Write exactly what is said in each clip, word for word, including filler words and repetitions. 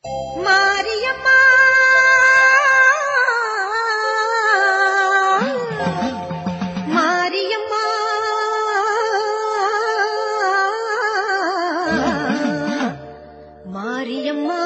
மாரியம்மா மாரியம்மா மாரியம்மா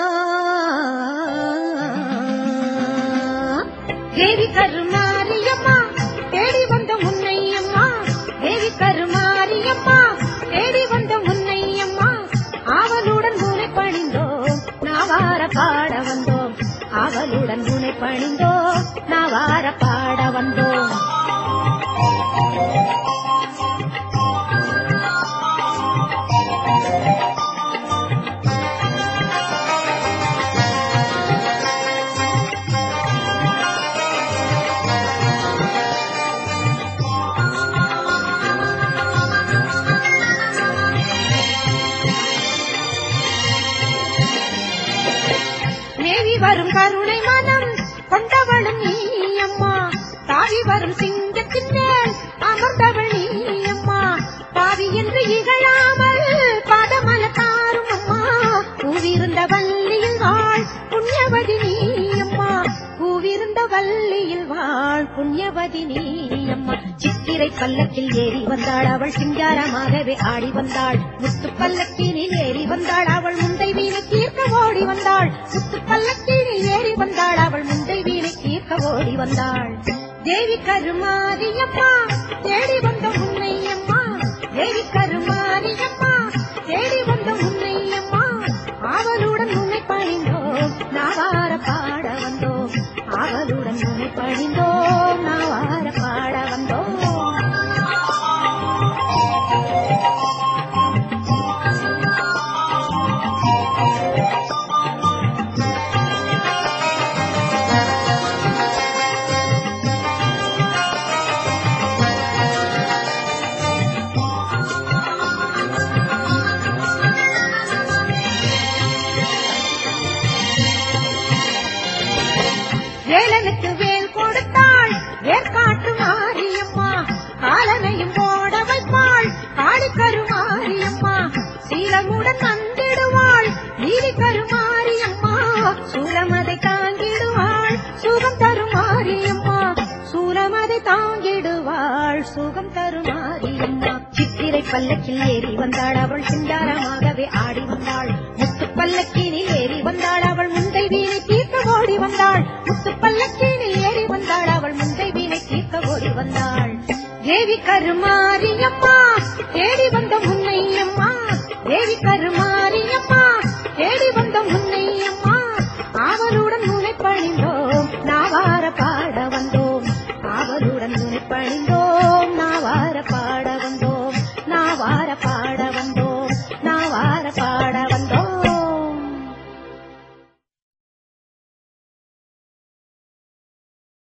தேவி கருமாரியம்மா தேடி வந்த முன்னையம்மா தேவி கருமாரியம்மா தேடி வந்த முன்னையம்மா ஆவலுடன் முனை பணிந்தோம் நாவார பாட வந்தோம் ஆவலுடன் முனை பணிந்தோம் நாவார பாட வந்தோம் மேவி வரும் கருணை மனம் கொண்டவளும் நீ அம்மா தாவி வரும் சிங்கத்தின் மேல் அமர்ந்தவள் நீ அம்மா பாவி என்று இகழாமல் பாதமல தாரும் அம்மா பூவிருந்த வள்ளியில் வாழ் புண்ணியவதி நீ அம்மா பூவிருந்த வள்ளியில் வாழ் புண்ணியவதி நீ அம்மா சித்திரை பல்லக்கில் ஏறி வந்தாள் அவள் சிங்காரமாகவே ஆடி வந்தாள் முத்து பல்லக்கினில் ஏறி வந்தாள் அவள் முந்தை வீணை தீர்க்க ஓடி வந்தாள் முத்து பல்லக்கினில் ஏறி வந்தாள் அவள் முந்தை வீணை தீர்க்க ஓடி வந்தாள் தேவி கருமாரியம்மா தேடி வந்த முன்னையம்மா தேவி கருமாரியம்மா தேடி வந்த முன்னையம்மா ஆவலுடன் முனை பணிந்தோம் நாவார பாட வந்தோம் ஆவலுடன் முனை பணிந்தோம் நாவார பாட வந்தோம் வேலனுக்கு வேல் கொடுத்தாள் வேற்காட்டு மாரியம்மா காலனையும் போட வைப்பாள் காளி கருமாரியம்மா சீலமுடன் வந்திடுவாள் நீதி கருமாரியம்மா சூலமதை தாங்கிடுவாள் சுகம் தருமாரியம்மா சூலமதை தாங்கிடுவாள் சுகம் தருமாரியம்மா சித்திரை பல்லக்கில் ஏறி வந்தாள் அவள் சிங்காரமாகவே ஆடி வந்தாள் முத்து பல்லக்கினில் ஏறி வந்தாள் அவள் முந்தை வீணை தீர்க்க ஓடி வந்தாள் முத்து பல்லக்கினில் ஏறி வந்தாள் அவள் முந்தை வீணை தீர்க்க ஓடி வந்தாள் தேவி கருமாரியம்மா தேடி